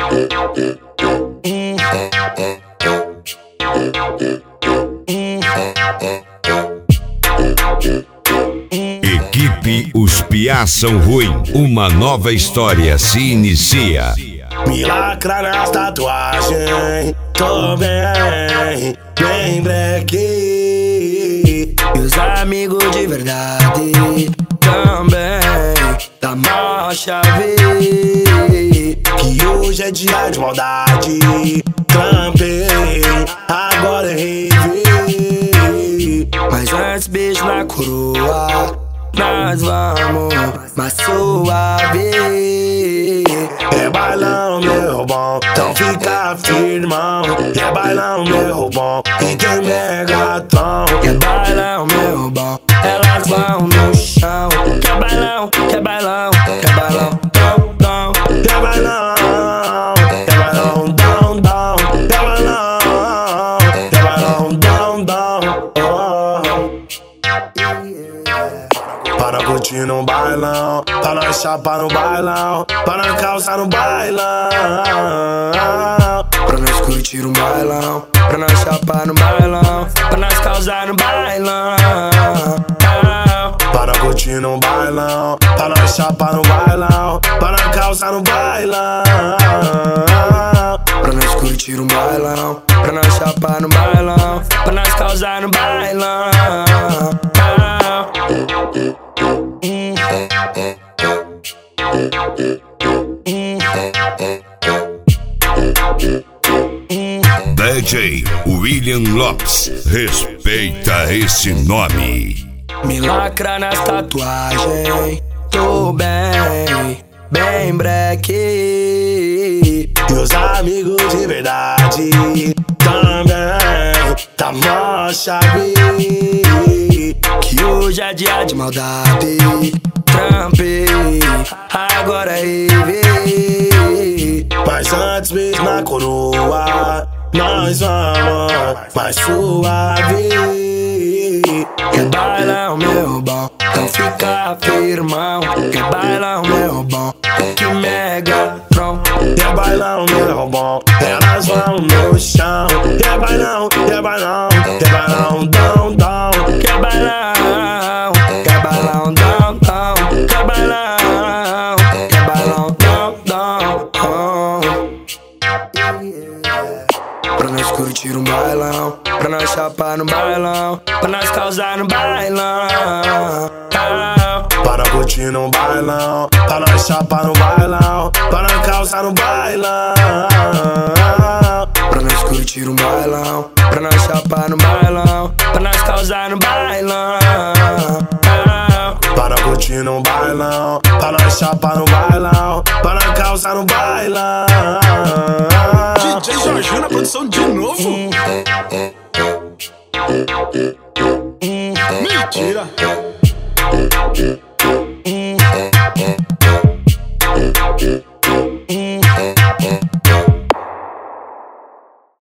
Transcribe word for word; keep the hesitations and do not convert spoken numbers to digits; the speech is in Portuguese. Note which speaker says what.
Speaker 1: Equipe Os Piá São Ruim, uma nova história se inicia.
Speaker 2: Me lacra nas tatuagens, tô bem, bem breque. E os amigos de verdade também, da mó chave. Que hoje é dia de maldade, trampei, agora é rave. Mas antes beijo na coroa, nós vamos mais suave. É bailão, meu bom, então fica firmão. É bailão, meu bom, e tem Megatron. É bailão, meu bom, elas vão no chão. Quer bailão, quer bailão, quer bailão, dom, dom. Quer bailão, quer bailão, dom, dom. Quer bailão, quer bailão, dom, dom. Para curtir no bailão, pra nós chapar no bailão, pra nós calçar no bailão. Pra nós curtir no bailão, pra nós chapar no bailão, pra nós causar no bailão. Para curtir no bailão, pra nós chapar no bailão, pra nós calçar no bailão. Pra nós curtir no bailão, pra nós chapar no bailão, pra nós causar no bailão.
Speaker 1: D J William Lopes, respeita esse nome.
Speaker 2: Me lacra nas tatuagens, tô bem, bem breque. E os amigos de verdade também, tá mó chave. Que hoje é dia de maldade, trampei, agora é rave. Mas antes beijo na coroa, nós vamos mais suave. Quer bailão, meu bom, então fica firmão. Quer bailão, meu bom, que Megatron. Quer bailão, meu bom, elas vão no chão. Quer bailão, quer bailão, quer bailão, dom, dom. Quer bailão, quer bailão, dom, dom. Quer bailão, quer bailão, dom, dom. Pra nós curtir um bailão, pra nós chapar no bailão, pra nós causar no bailão. Para curtir no bailão, pra nós chapar no bailão, pra nós causar no bailão. Pra nós curtir um bailão, pra nós chapar no bailão, pra nós causar no bailão. Para curtir no bailão, pra nós chapar no bailão, pra nós causar no bailão.
Speaker 3: D J Jorginho na produção de novo.
Speaker 2: Mentira.